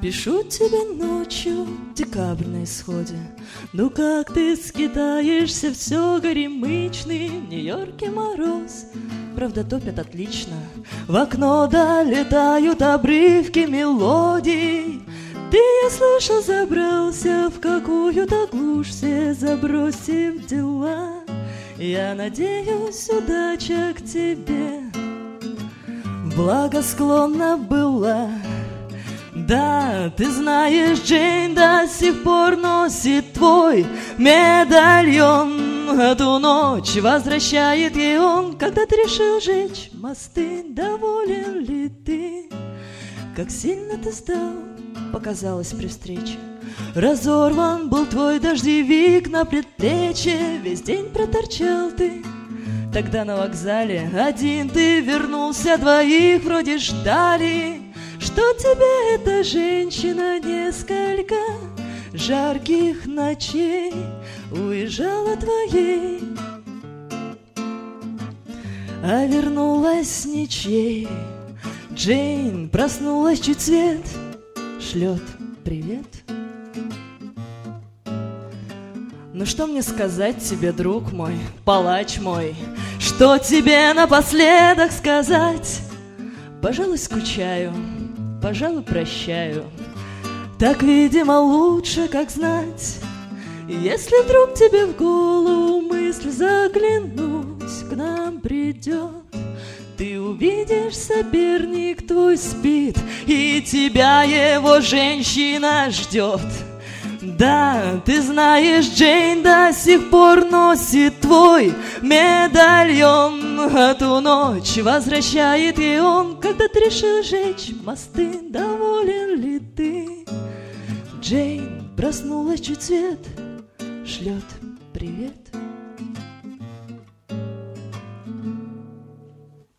Пишу тебе ночью, декабрь на исходе. Ну как ты скитаешься, все горемычный, в Нью-Йорке мороз, правда топят отлично. В окно долетают обрывки мелодий. Ты, я слышу, забрался в какую-то глушь, все забросив дела. Я надеюсь, удача к тебе благосклонна была. Да, ты знаешь, Джейн до сих пор носит твой медальон. Эту ночь возвращает ей он, когда ты решил жечь мосты. Доволен ли ты? Как сильно ты стал, показалось при встрече. Разорван был твой дождевик на предплечье, весь день проторчал ты. Тогда на вокзале один ты вернулся, двоих вроде ждали. Что тебе эта женщина несколько жарких ночей уезжала твоей, а вернулась ничей. Джейн проснулась, чуть свет шлет привет. Ну что мне сказать тебе, друг мой, палач мой? Что тебе напоследок сказать? Пожалуй, скучаю, пожалуй, прощаю. Так, видимо, лучше, как знать. Если вдруг тебе в голову мысль заглянуть к нам придет, ты увидишь, соперник твой спит, и тебя его женщина ждет. Да, ты знаешь, Джейн до сих пор носит твой медальон. Эту ночь возвращает ей он, когда ты решил жечь мосты. Доволен ли ты? Джейн проснулась, чуть свет шлет привет.